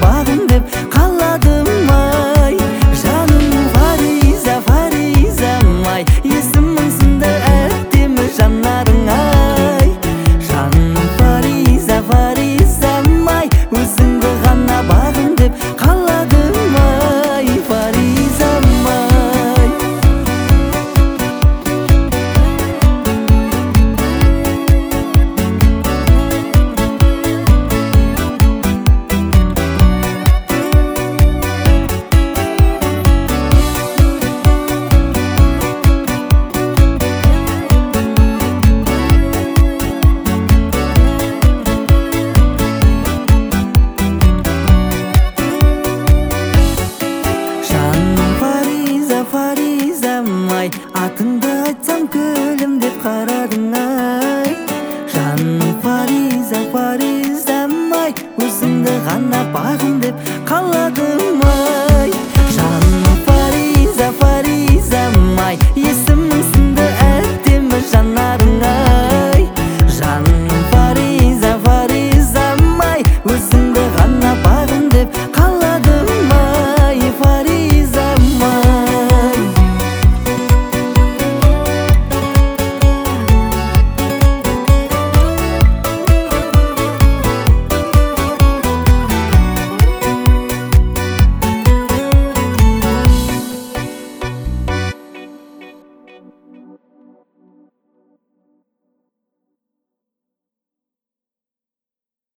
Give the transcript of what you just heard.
бағым деп қаладым ай. Жаным Фариза, Фаризам ай, есімің сынды әдемі жанарың ай. Жаным Фариза, Фаризам ай, өзіңді ғана бағым деп қаладым ай. Фаризам ай. Фаризам ай, атыңды айтсам күлімдеп қарадың ай. Жаным Фариза, Фаризам ай, өзіңді ғана бағым деп қаладым